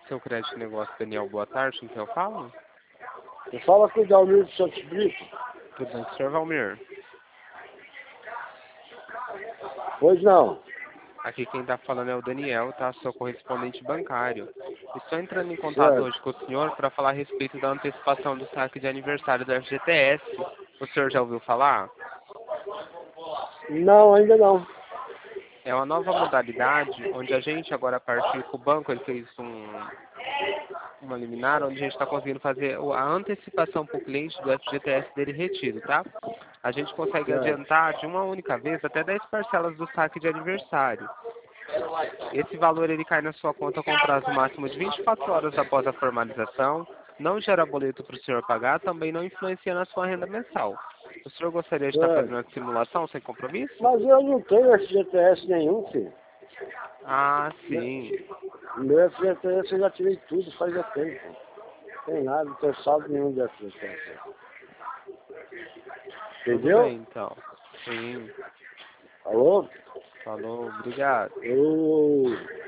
seu crédito de negócio, Daniel. Boa tarde, com quem eu falo? Eu falo com o Dalmir de Santos Brito. Tudo bem, senhor Valmir? Pois não. Aqui quem está falando é o Daniel, tá? Sou correspondente bancário. Estou entrando em contato Certo. hoje com o senhor para falar a respeito da antecipação do saque de aniversário da FGTS. O senhor já ouviu falar? Não, ainda não. É uma nova modalidade onde a gente agora, a partir que o banco ele fez uma liminar, onde a gente está conseguindo fazer a antecipação para o cliente do FGTS dele retido, tá? A gente consegue Certo. adiantar de uma única vez até 10 parcelas do saque de aniversário. Esse valor ele cai na sua conta com prazo máximo de 24 horas após a formalização, não gera boleto para o senhor pagar, também não influencia na sua renda mensal. O senhor gostaria de estar fazendo Certo. uma simulação sem compromisso? Mas eu não tenho FGTS nenhum, filho. Ah, sim. Meu FGTS eu já tirei tudo faz tempo. Não tem nada, não tem saldo nenhum de FGTS. Tudo Entendeu? bem, então. Sim. Alô? Falou, obrigado. Eu